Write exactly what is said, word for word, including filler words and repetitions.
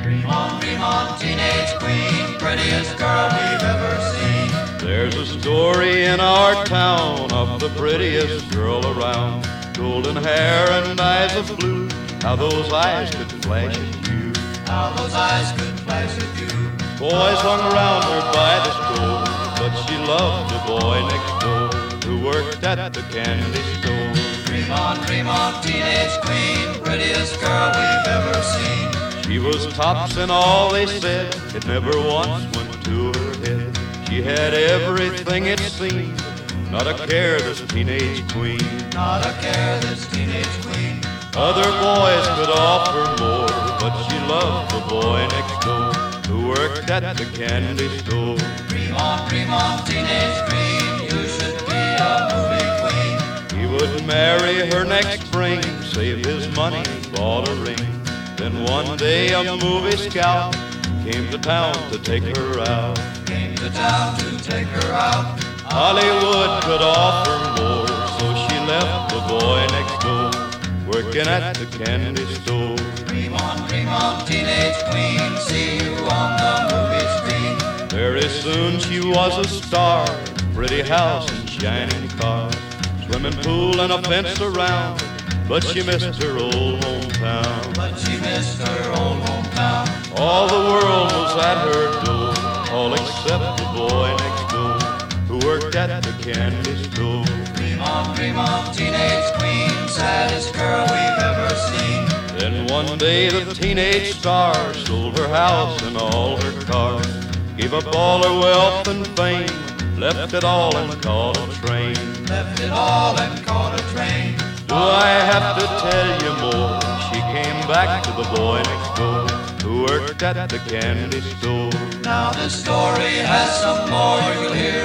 Dream on, dream on, teenage queen, prettiest girl we've ever seen. There's a story in our town of the prettiest girl around. Golden hair and eyes of blue, how those eyes could flash at you. How those eyes could flash at you. Boys hung around her by the store, but she loved the boy next door who worked at the candy store. Dream on, dream on, teenage queen, prettiest girl we've ever seen. She was tops in all they said, it never once went to her head. She had everything it seemed, not a care, this teenage queen. Not a care, this teenage queen. Other boys could offer more, but she loved the boy next door who worked at the candy store. Dream on, dream on, teenage queen, you should be a movie queen. He would marry her next spring, save his money, bought a ring. Then one day a movie scout came to town to take her out. Came to town to take her out. Hollywood could offer more, so she left the boy next door, working at the candy store. Dream on, dream on, teenage queen, see you on the movie screen. Very soon she was a star, pretty house and shining car, swimming pool and a fence around, but she missed her old hometown. But she missed her old hometown. All the world was at her door, all except the boy next door who worked at the candy store. Dream on, dream on, teenage queen, saddest girl we've ever seen. Then one day the teenage star sold her house and all her cars, gave up all her wealth and fame, left it all and caught a train. Left it all and caught a train. Do I have to tell you more? She came back to the boy next door who worked at the candy store. Now this story has some more, you'll hear